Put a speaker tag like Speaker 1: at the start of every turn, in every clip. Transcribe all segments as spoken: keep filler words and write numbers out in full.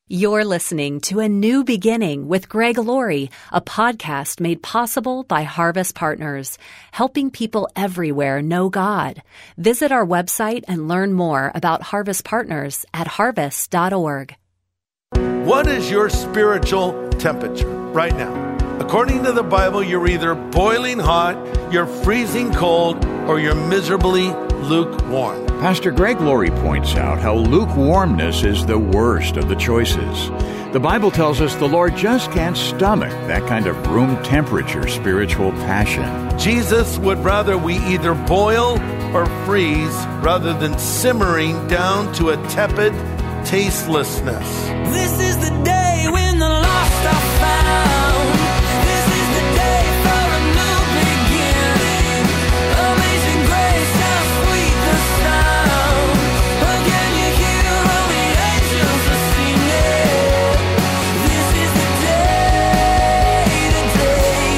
Speaker 1: You're listening to A New Beginning with Greg Laurie, a podcast made possible by Harvest Partners, helping people everywhere know God. Visit our website and learn more about Harvest Partners at harvest dot org.
Speaker 2: What is your spiritual temperature right now? According to the Bible, you're either boiling hot, you're freezing cold, or you're miserably lukewarm.
Speaker 3: Pastor Greg Laurie points out how lukewarmness is the worst of the choices. The Bible tells us the Lord just can't stomach that kind of room temperature spiritual passion.
Speaker 2: Jesus would rather we either boil or freeze rather than simmering down to a tepid tastelessness.
Speaker 4: This is the day when the lost are found. This is the day for a new beginning. Amazing grace, how sweet the sound. Again you hear all the angels are singing. This is the day, the day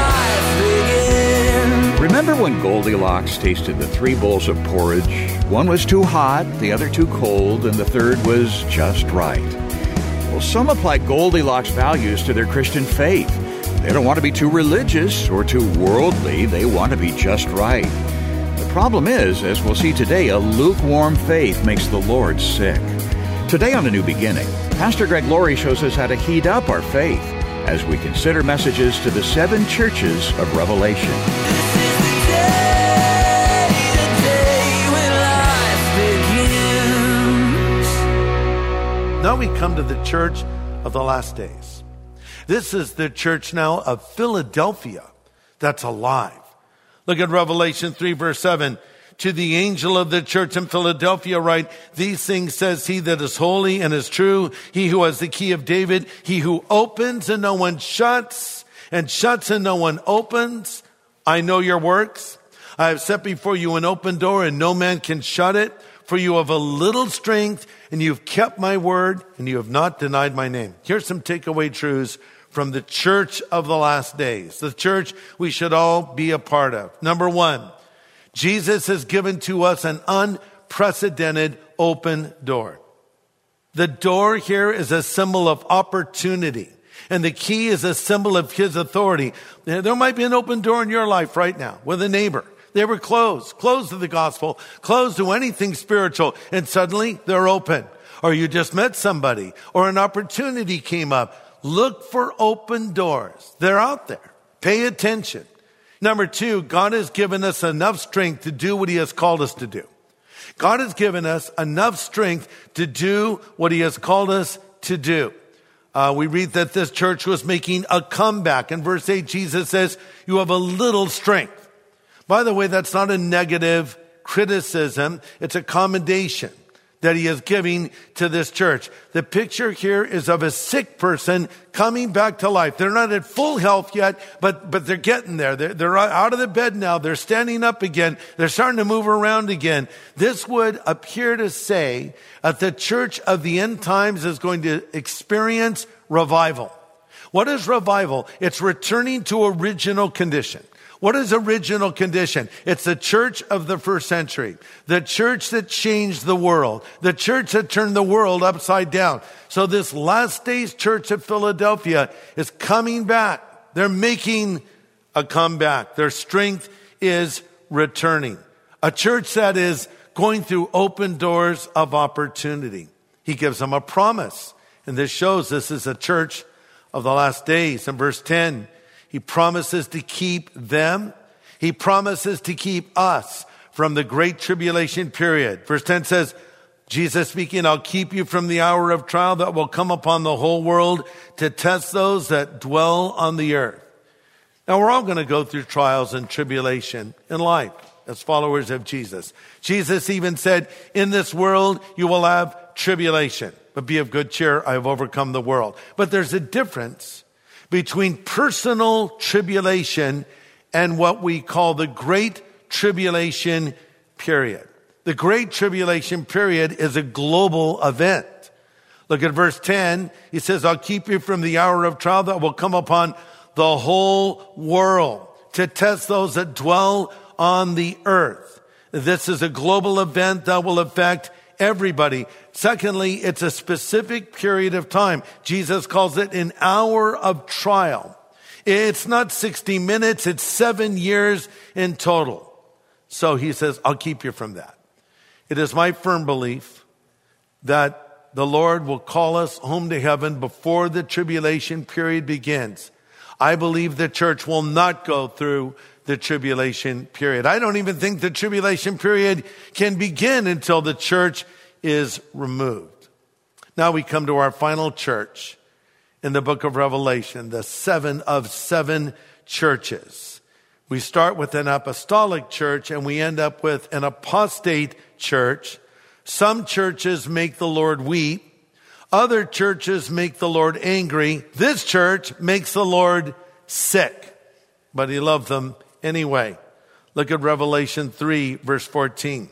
Speaker 4: when life begins.
Speaker 3: Remember when Goldilocks tasted the three bowls of porridge? One was too hot, the other too cold, and the third was just right. Well, some apply Goldilocks values to their Christian faith. They don't want to be too religious or too worldly. They want to be just right. The problem is, as we'll see today, a lukewarm faith makes the Lord sick. Today on A New Beginning, Pastor Greg Laurie shows us how to heat up our faith as we consider messages to the seven churches of Revelation.
Speaker 4: This is the day, the day when life begins.
Speaker 2: Now we come to the church of the last days. This is the church now of Philadelphia that's alive. Look at Revelation three, verse seven. To the angel of the church in Philadelphia write, these things says he that is holy and is true, he who has the key of David, he who opens and no one shuts, and shuts and no one opens. I know your works. I have set before you an open door and no man can shut it. For you have a little strength and you've kept my word and you have not denied my name. Here's some takeaway truths from the church of the last days. The church we should all be a part of. Number one, Jesus has given to us an unprecedented open door. The door here is a symbol of opportunity. And the key is a symbol of his authority. There might be an open door in your life right now with a neighbor. They were closed, closed to the gospel, closed to anything spiritual, and suddenly they're open. Or you just met somebody, or an opportunity came up. Look for open doors. They're out there. Pay attention. Number two, God has given us enough strength to do what he has called us to do. God has given us enough strength to do what he has called us to do. Uh, we read that this church was making a comeback. In verse eight, Jesus says, you have a little strength. By the way, that's not a negative criticism. It's a commendation that he is giving to this church. The picture here is of a sick person coming back to life. They're not at full health yet, but, but they're getting there. They're, they're out of the bed now. They're standing up again. They're starting to move around again. This would appear to say that the church of the end times is going to experience revival. What is revival? It's returning to original condition. What is original condition? It's the church of the first century, the church that changed the world, the church that turned the world upside down. So this last days church of Philadelphia is coming back. They're making a comeback. Their strength is returning. A church that is going through open doors of opportunity. He gives them a promise. And this shows this is a church of the last days. In verse ten, he promises to keep them. He promises to keep us from the great tribulation period. Verse ten says, Jesus speaking, I'll keep you from the hour of trial that will come upon the whole world to test those that dwell on the earth. Now we're all going to go through trials and tribulation in life as followers of Jesus. Jesus even said, in this world you will have tribulation, but be of good cheer. I have overcome the world. But there's a difference between personal tribulation and what we call the Great Tribulation period. The Great Tribulation period is a global event. Look at verse ten. He says, I'll keep you from the hour of trial that will come upon the whole world to test those that dwell on the earth. This is a global event that will affect everybody. Secondly, it's a specific period of time. Jesus calls it an hour of trial. It's not sixty minutes, it's seven years in total. So he says, I'll keep you from that. It is my firm belief that the Lord will call us home to heaven before the tribulation period begins. I believe the church will not go through the tribulation period. I don't even think the tribulation period can begin until the church is removed. Now we come to our final church in the book of Revelation, the seven of seven churches. We start with an apostolic church and we end up with an apostate church. Some churches make the Lord weep. Other churches make the Lord angry. This church makes the Lord sick, but he loved them anyway. Look at Revelation three, verse fourteen.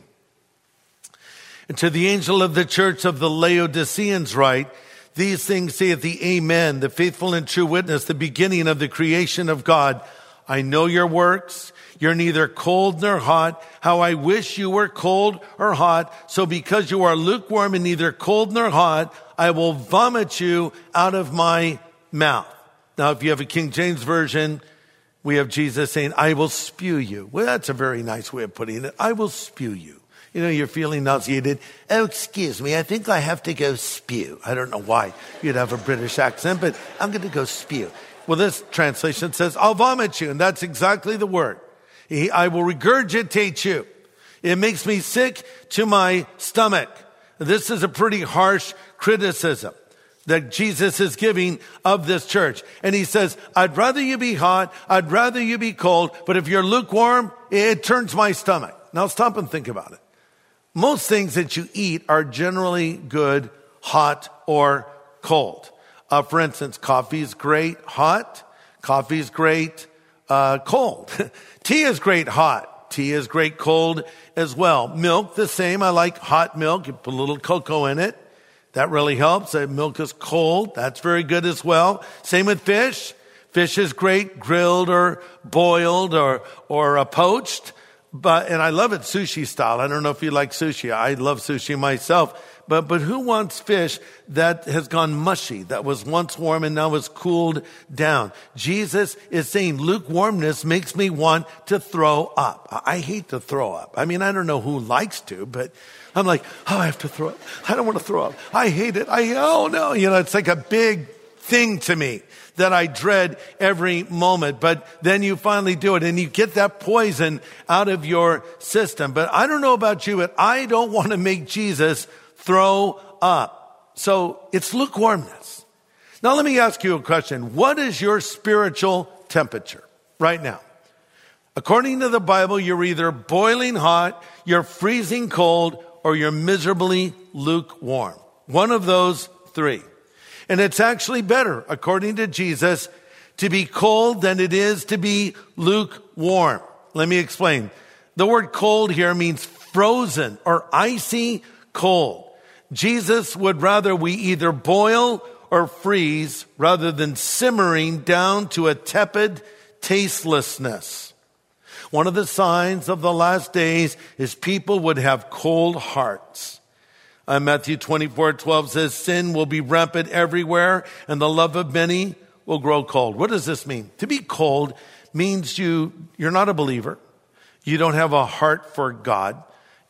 Speaker 2: And to the angel of the church of the Laodiceans write, these things saith the Amen, the faithful and true witness, the beginning of the creation of God. I know your works. You're neither cold nor hot. How I wish you were cold or hot. So because you are lukewarm and neither cold nor hot, I will vomit you out of my mouth. Now, if you have a King James Version, we have Jesus saying, I will spew you. Well, that's a very nice way of putting it. I will spew you. You know, you're feeling nauseated. Oh, excuse me, I think I have to go spew. I don't know why you'd have a British accent, but I'm going to go spew. Well, this translation says, I'll vomit you. And that's exactly the word. He, I will regurgitate you. It makes me sick to my stomach. This is a pretty harsh criticism that Jesus is giving of this church. And he says, I'd rather you be hot. I'd rather you be cold. But if you're lukewarm, it turns my stomach. Now stop and think about it. Most things that you eat are generally good, hot or cold. Uh, for instance, coffee is great hot. Coffee is great uh, cold. Tea is great hot. Tea is great cold as well. Milk, the same. I like hot milk. You put a little cocoa in it. That really helps. Uh, milk is cold. That's very good as well. Same with fish. Fish is great grilled or boiled or or uh, poached. But and I love it sushi style. I don't know if you like sushi. I love sushi myself. But but who wants fish that has gone mushy, that was once warm and now is cooled down? Jesus is saying lukewarmness makes me want to throw up. I hate to throw up. I mean, I don't know who likes to, but I'm like, oh, I have to throw up. I don't want to throw up. I hate it. I oh no, you know, it's like a big thing to me that I dread every moment. But then you finally do it and you get that poison out of your system. But I don't know about you, but I don't want to make Jesus throw up. So it's lukewarmness. Now let me ask you a question. What is your spiritual temperature right now? According to the Bible, you're either boiling hot, you're freezing cold, or you're miserably lukewarm. One of those three. And it's actually better, according to Jesus, to be cold than it is to be lukewarm. Let me explain. The word cold here means frozen or icy cold. Jesus would rather we either boil or freeze rather than simmering down to a tepid tastelessness. One of the signs of the last days is people would have cold hearts. Uh, Matthew twenty-four twelve says, sin will be rampant everywhere and the love of many will grow cold. What does this mean? To be cold means you, you're not a believer. You don't have a heart for God.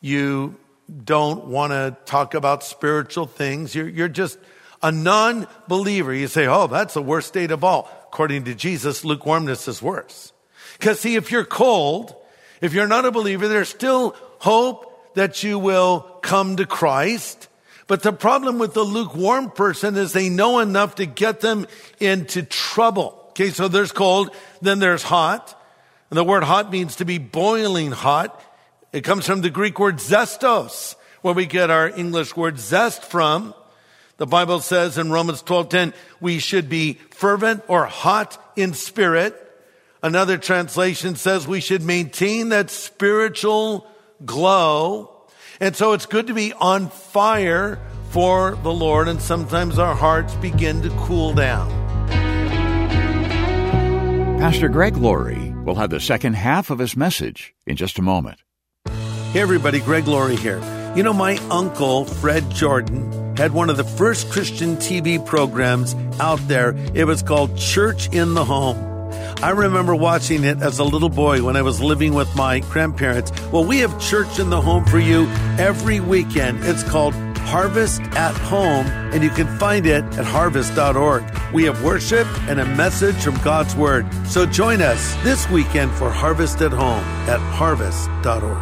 Speaker 2: You don't want to talk about spiritual things. You're, you're just a non-believer. You say, oh, that's the worst state of all. According to Jesus, lukewarmness is worse. Because see, if you're cold, if you're not a believer, there's still hope that you will come to Christ. But the problem with the lukewarm person is they know enough to get them into trouble. Okay, so there's cold, then there's hot. And the word hot means to be boiling hot. It comes from the Greek word zestos, where we get our English word zest from. The Bible says in Romans twelve ten, we should be fervent or hot in spirit. Another translation says we should maintain that spiritual glow. And so it's good to be on fire for the Lord, and sometimes our hearts begin to cool down.
Speaker 3: Pastor Greg Laurie will have the second half of his message in just a moment.
Speaker 2: Hey everybody, Greg Laurie here. You know, my uncle, Fred Jordan, had one of the first Christian T V programs out there. It was called Church in the Home. I remember watching it as a little boy when I was living with my grandparents. Well, we have Church in the Home for you every weekend. It's called Harvest at Home, and you can find it at harvest dot org. We have worship and a message from God's Word. So join us this weekend for Harvest at Home at harvest dot org.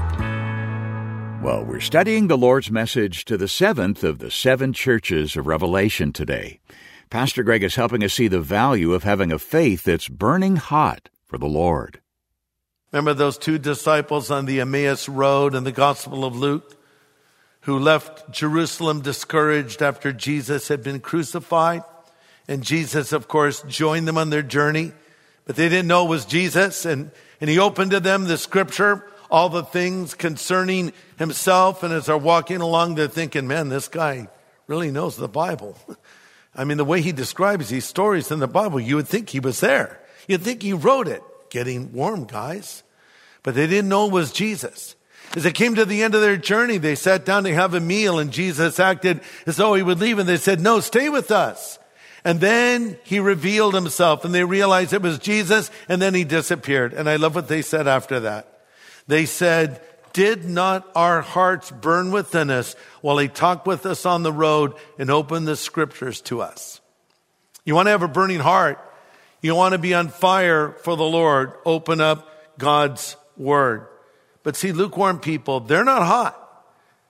Speaker 3: Well, we're studying the Lord's message to the seventh of the seven churches of Revelation today. Pastor Greg is helping us see the value of having a faith that's burning hot for the Lord.
Speaker 2: Remember those two disciples on the Emmaus Road in the Gospel of Luke who left Jerusalem discouraged after Jesus had been crucified? And Jesus, of course, joined them on their journey, but they didn't know it was Jesus. And, and he opened to them the scripture, all the things concerning himself. And as they're walking along, they're thinking, man, this guy really knows the Bible. I mean, the way he describes these stories in the Bible, you would think he was there. You'd think he wrote it. Getting warm, guys. But they didn't know it was Jesus. As they came to the end of their journey, they sat down to have a meal, and Jesus acted as though he would leave, and they said, no, stay with us. And then he revealed himself, and they realized it was Jesus, and then he disappeared. And I love what they said after that. They said, did not our hearts burn within us while he talked with us on the road and opened the scriptures to us? You want to have a burning heart. You want to be on fire for the Lord. Open up God's word. But see, lukewarm people, they're not hot.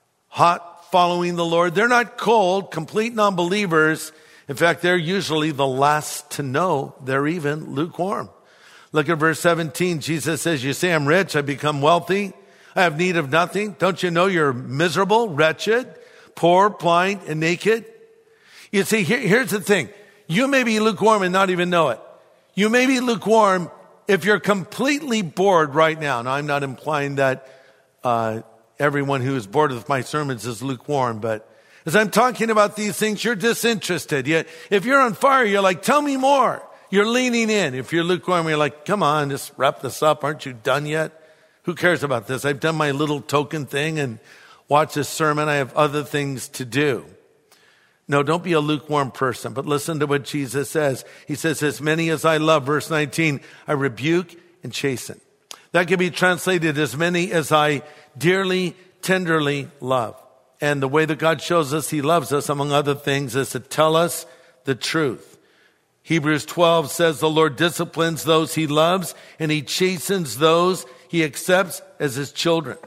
Speaker 2: Hot following the Lord. They're not cold, complete non-believers. In fact, they're usually the last to know they're even lukewarm. Look at verse seventeen. Jesus says, you say I'm rich, I've become wealthy. I have need of nothing. Don't you know you're miserable, wretched, poor, blind, and naked? You see, here, here's the thing. You may be lukewarm and not even know it. You may be lukewarm if you're completely bored right now. Now, I'm not implying that uh, everyone who is bored with my sermons is lukewarm, but as I'm talking about these things, you're disinterested. Yet, if you're on fire, you're like, tell me more. You're leaning in. If you're lukewarm, you're like, come on, just wrap this up. Aren't you done yet? Who cares about this? I've done my little token thing and watched this sermon. I have other things to do. No, don't be a lukewarm person, but listen to what Jesus says. He says, as many as I love, verse nineteen, I rebuke and chasten. That can be translated as many as I dearly, tenderly love. And the way that God shows us he loves us, among other things, is to tell us the truth. Hebrews twelve says the Lord disciplines those he loves, and he chastens those he accepts as his children.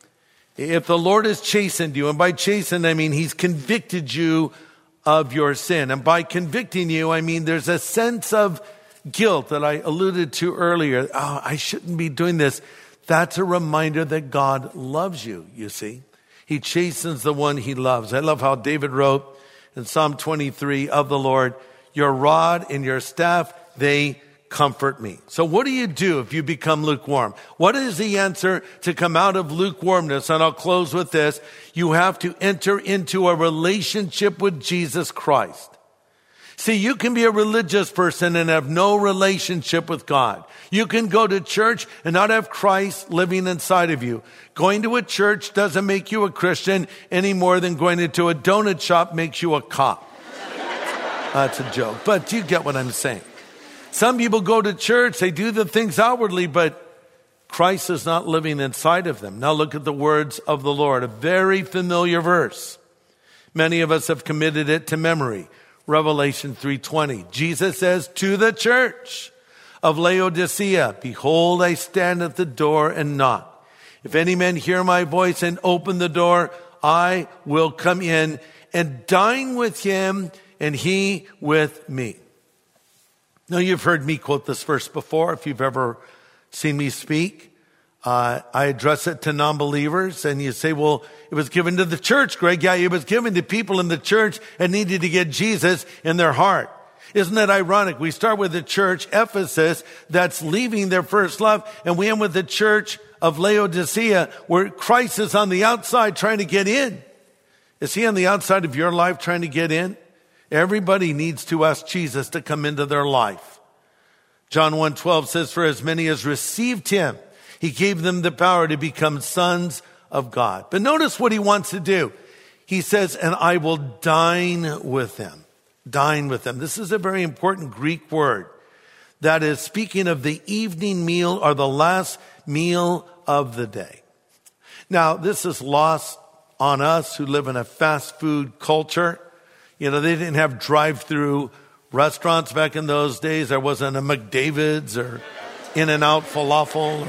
Speaker 2: If the Lord has chastened you, and by chastened I mean he's convicted you of your sin. And by convicting you, I mean there's a sense of guilt that I alluded to earlier. Oh, I shouldn't be doing this. That's a reminder that God loves you, you see. He chastens the one he loves. I love how David wrote in Psalm twenty-three of the Lord, your rod and your staff, they comfort me. So what do you do if you become lukewarm? What is the answer to come out of lukewarmness? And I'll close with this. You have to enter into a relationship with Jesus Christ. See, you can be a religious person and have no relationship with God. You can go to church and not have Christ living inside of you. Going to a church doesn't make you a Christian any more than going into a donut shop makes you a cop. That's a joke, but you get what I'm saying. Some people go to church, they do the things outwardly, but Christ is not living inside of them. Now look at the words of the Lord, a very familiar verse. Many of us have committed it to memory. Revelation three twenty. Jesus says to the church of Laodicea, behold, I stand at the door and knock. If any man hear my voice and open the door, I will come in and dine with him and he with me. Now, you've heard me quote this verse before. If you've ever seen me speak, uh, I address it to non-believers, and you say, well, it was given to the church, Greg. Yeah, it was given to people in the church and needed to get Jesus in their heart. Isn't that ironic? We start with the church, Ephesus, that's leaving their first love, and we end with the church of Laodicea, where Christ is on the outside trying to get in. Is he on the outside of your life trying to get in? Everybody needs to ask Jesus to come into their life. John one twelve says, for as many as received him, he gave them the power to become sons of God. But notice what he wants to do. He says, and I will dine with them. Dine with them. This is a very important Greek word that is speaking of the evening meal or the last meal of the day. Now, this is lost on us who live in a fast food culture. You know, they didn't have drive-through restaurants back in those days. There wasn't a McDavid's or In-N-Out falafel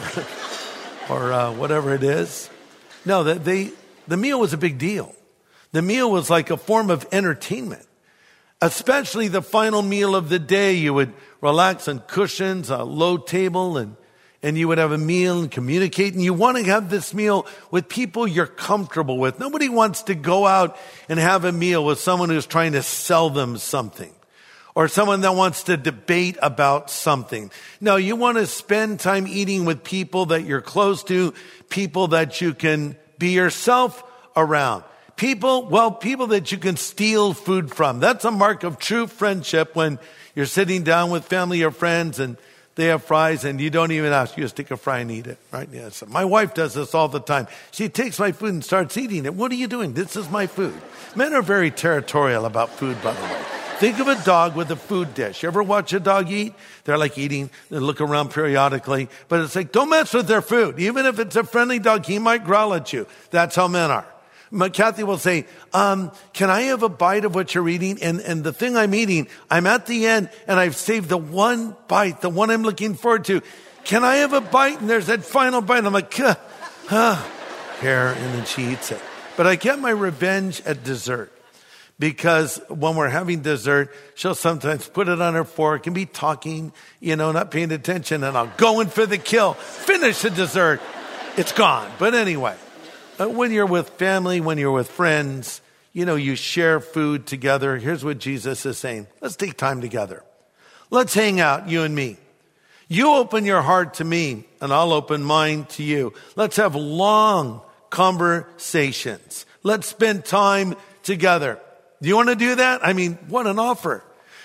Speaker 2: or, or uh, whatever it is. No, the, they, the meal was a big deal. The meal was like a form of entertainment. Especially the final meal of the day, you would relax on cushions, a low table, and, and you would have a meal and communicate. And you want to have this meal with people you're comfortable with. Nobody wants to go out and have a meal with someone who's trying to sell them something or someone that wants to debate about something. No, you want to spend time eating with people that you're close to, people that you can be yourself around. People, well, people that you can steal food from. That's a mark of true friendship when you're sitting down with family or friends and they have fries and you don't even ask. You just take a fry and eat it, right? Yes. My wife does this all the time. She takes my food and starts eating it. What are you doing? This is my food. Men are very territorial about food, by the way. Think of a dog with a food dish. You ever watch a dog eat? They're like eating, they look around periodically, but it's like, don't mess with their food. Even if it's a friendly dog, he might growl at you. That's how men are. Kathy will say, um, can I have a bite of what you're eating? And, and the thing I'm eating, I'm at the end and I've saved the one bite, the one I'm looking forward to. Can I have a bite? And there's that final bite. I'm like, huh, huh, here, and then she eats it. But I get my revenge at dessert because when we're having dessert, she'll sometimes put it on her fork and be talking, you know, not paying attention. And I'll go in for the kill, finish the dessert. It's gone. But anyway. When you're with family, when you're with friends, you know, you share food together. Here's what Jesus is saying. Let's take time together. Let's hang out, you and me. You open your heart to me, and I'll open mine to you. Let's have long conversations. Let's spend time together. Do you want to do that? I mean, what an offer.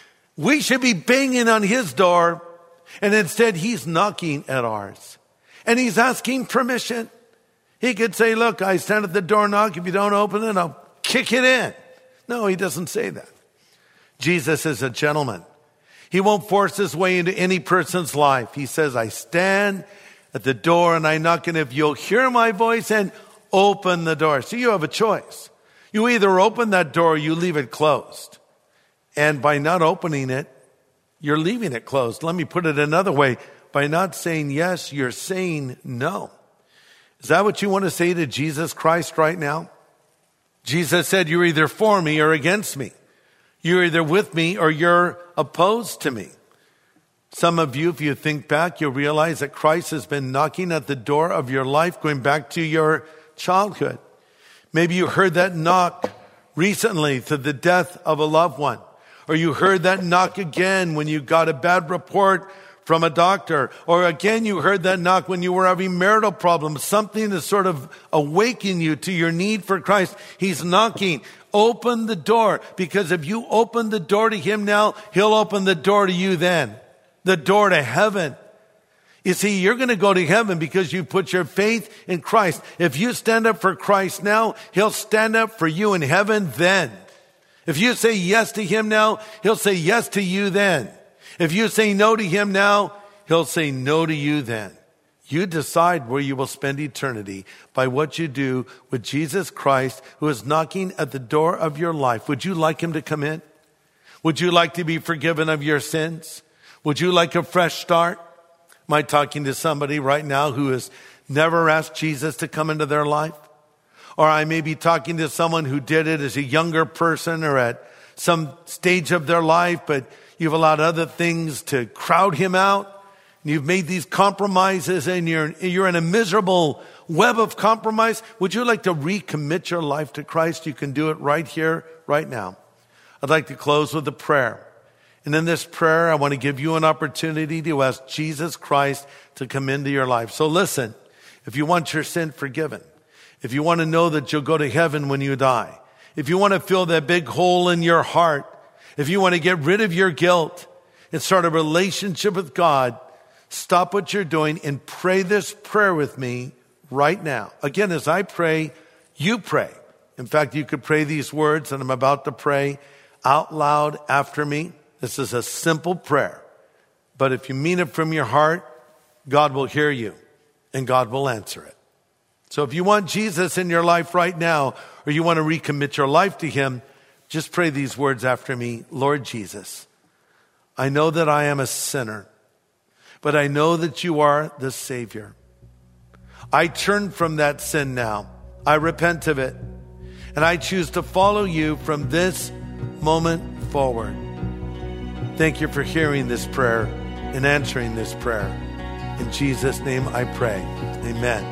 Speaker 2: We should be banging on his door, and instead he's knocking at ours. And he's asking permission. He could say, look, I stand at the door, knock. If you don't open it, I'll kick it in. No, he doesn't say that. Jesus is a gentleman. He won't force his way into any person's life. He says, I stand at the door and I knock, and if you'll hear my voice and open the door. So you have a choice. You either open that door or you leave it closed. And by not opening it, you're leaving it closed. Let me put it another way. By not saying yes, you're saying no. Is that what you want to say to Jesus Christ right now? Jesus said, you're either for me or against me. You're either with me or you're opposed to me. Some of you, if you think back, you'll realize that Christ has been knocking at the door of your life, going back to your childhood. Maybe you heard that knock recently to the death of a loved one. Or you heard that knock again when you got a bad report from a doctor. Or again, you heard that knock when you were having marital problems, something to sort of awaken you to your need for Christ. He's knocking. Open the door, because if you open the door to him now, he'll open the door to you then. The door to heaven. You see, you're going to go to heaven because you put your faith in Christ. If you stand up for Christ now, he'll stand up for you in heaven then. If you say yes to him now, he'll say yes to you then. If you say no to him now, he'll say no to you then. You decide where you will spend eternity by what you do with Jesus Christ, who is knocking at the door of your life. Would you like him to come in? Would you like to be forgiven of your sins? Would you like a fresh start? Am I talking to somebody right now who has never asked Jesus to come into their life? Or I may be talking to someone who did it as a younger person or at some stage of their life, but you've allowed other things to crowd him out. And you've made these compromises and you're, you're in a miserable web of compromise. Would you like to recommit your life to Christ? You can do it right here, right now. I'd like to close with a prayer. And in this prayer, I want to give you an opportunity to ask Jesus Christ to come into your life. So listen, if you want your sin forgiven, if you want to know that you'll go to heaven when you die, if you want to fill that big hole in your heart, if you want to get rid of your guilt and start a relationship with God, stop what you're doing and pray this prayer with me right now. Again, as I pray, you pray. In fact, you could pray these words that I'm about to pray out loud after me. This is a simple prayer. But if you mean it from your heart, God will hear you and God will answer it. So if you want Jesus in your life right now, or you want to recommit your life to him, just pray these words after me. Lord Jesus, I know that I am a sinner, but I know that you are the Savior. I turn from that sin now. I repent of it. And I choose to follow you from this moment forward. Thank you for hearing this prayer and answering this prayer. In Jesus' name I pray. Amen.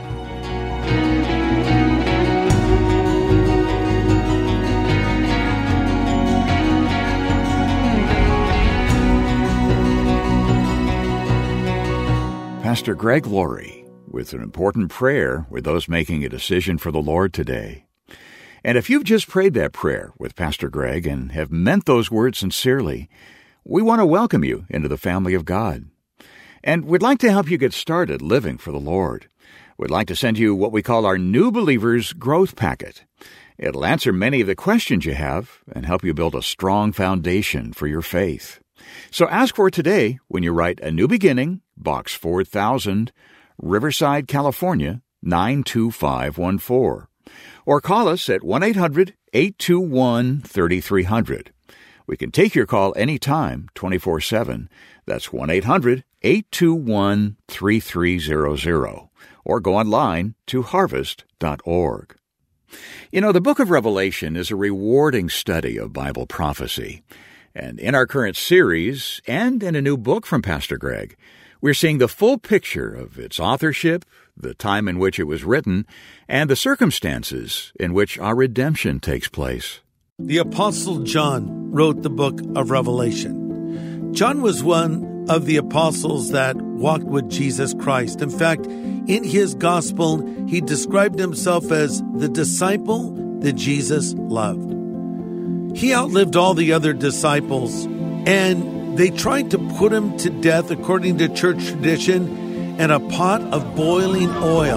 Speaker 3: Pastor Greg Laurie with an important prayer with those making a decision for the Lord today. And if you've just prayed that prayer with Pastor Greg and have meant those words sincerely, we want to welcome you into the family of God. And we'd like to help you get started living for the Lord. We'd like to send you what we call our New Believers Growth Packet. It'll answer many of the questions you have and help you build a strong foundation for your faith. So ask for it today when you write A New Beginning, Box four thousand, Riverside, California, nine two five one four. Or call us at one eight hundred eight two one three three zero zero. We can take your call anytime, twenty-four seven. That's one eight hundred eight two one three three zero zero. Or go online to harvest dot org. You know, the book of Revelation is a rewarding study of Bible prophecy. And in our current series, and in a new book from Pastor Greg, we're seeing the full picture of its authorship, the time in which it was written, and the circumstances in which our redemption takes place.
Speaker 2: The Apostle John wrote the book of Revelation. John was one of the apostles that walked with Jesus Christ. In fact, in his gospel, he described himself as the disciple that Jesus loved. He outlived all the other disciples, and they tried to put him to death, according to church tradition, in a pot of boiling oil.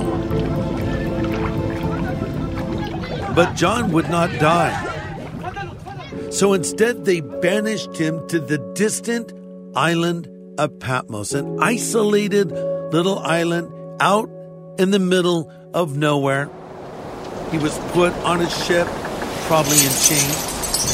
Speaker 2: But John would not die. So instead, they banished him to the distant island of Patmos, an isolated little island out in the middle of nowhere. He was put on a ship, probably in chains.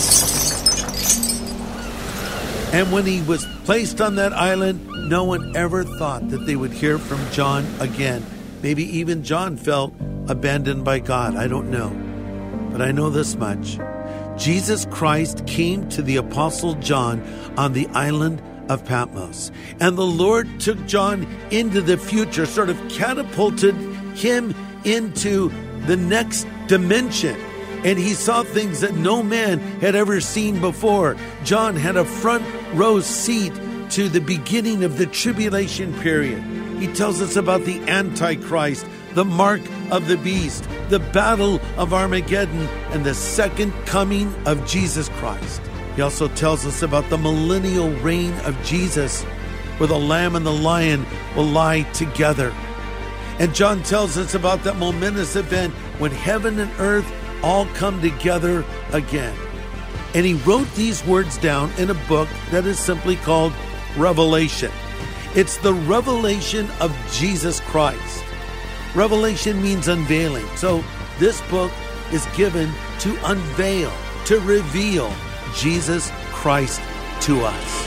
Speaker 2: And when he was placed on that island, no one ever thought that they would hear from John again. Maybe even John felt abandoned by God. I don't know. But I know this much. Jesus Christ came to the Apostle John on the island of Patmos. And the Lord took John into the future, sort of catapulted him into the next dimension. And he saw things that no man had ever seen before. John had a front row seat to the beginning of the tribulation period. He tells us about the Antichrist, the mark of the beast, the battle of Armageddon, and the second coming of Jesus Christ. He also tells us about the millennial reign of Jesus, where the lamb and the lion will lie together. And John tells us about that momentous event when heaven and earth all come together again. And he wrote these words down in a book that is simply called Revelation. It's the revelation of Jesus Christ. Revelation means unveiling. So this book is given to unveil, to reveal Jesus Christ to us.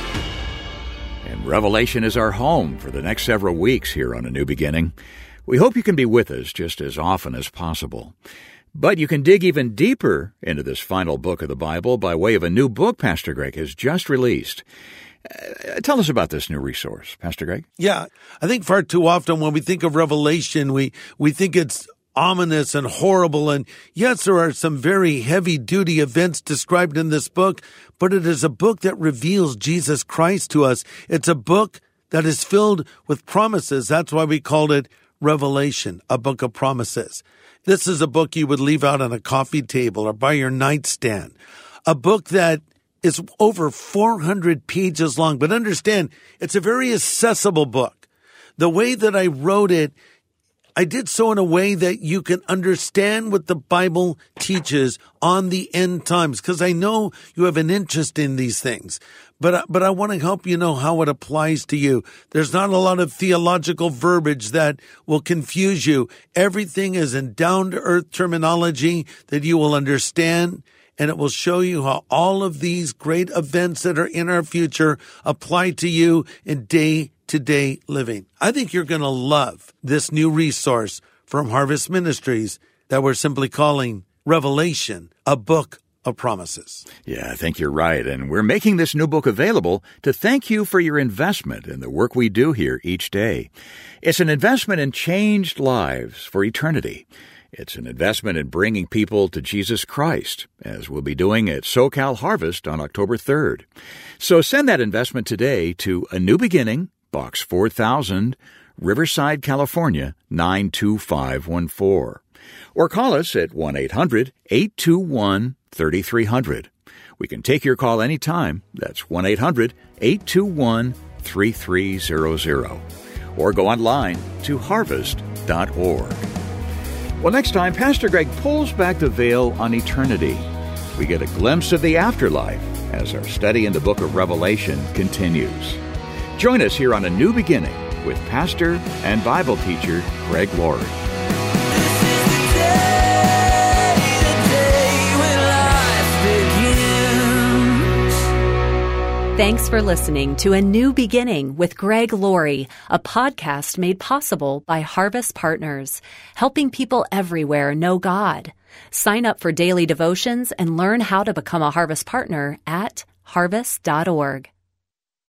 Speaker 3: And Revelation is our home for the next several weeks here on A New Beginning. We hope you can be with us just as often as possible. But you can dig even deeper into this final book of the Bible by way of a new book Pastor Greg has just released. Uh, tell us about this new resource, Pastor Greg.
Speaker 2: Yeah, I think far too often when we think of Revelation, we, we think it's ominous and horrible. And yes, there are some very heavy-duty events described in this book, but it is a book that reveals Jesus Christ to us. It's a book that is filled with promises. That's why we called it Revelation, a book of promises. This is a book you would leave out on a coffee table or by your nightstand. A book that is over four hundred pages long. But understand, it's a very accessible book. The way that I wrote it, I did so in a way that you can understand what the Bible teaches on the end times, because I know you have an interest in these things. But, but I want to help you know how it applies to you. There's not a lot of theological verbiage that will confuse you. Everything is in down-to-earth terminology that you will understand, and it will show you how all of these great events that are in our future apply to you in day-to-day living. I think you're going to love this new resource from Harvest Ministries that we're simply calling Revelation, a book of promises.
Speaker 3: Yeah, I think you're right. And we're making this new book available to thank you for your investment in the work we do here each day. It's an investment in changed lives for eternity. It's an investment in bringing people to Jesus Christ, as we'll be doing at SoCal Harvest on October third. So send that investment today to A New Beginning, Box four thousand, Riverside, California, nine two five one four. Or call us at one eight hundred eight two one three three zero zero. We can take your call anytime. That's one eight hundred eight two one three three zero zero. Or go online to harvest dot org. Well, next time, Pastor Greg pulls back the veil on eternity. We get a glimpse of the afterlife as our study in the book of Revelation continues. Join us here on A New Beginning with pastor and Bible teacher Greg Laurie.
Speaker 1: Thanks for listening to A New Beginning with Greg Laurie, a podcast made possible by Harvest Partners, helping people everywhere know God. Sign up for daily devotions and learn how to become a Harvest Partner at harvest dot org.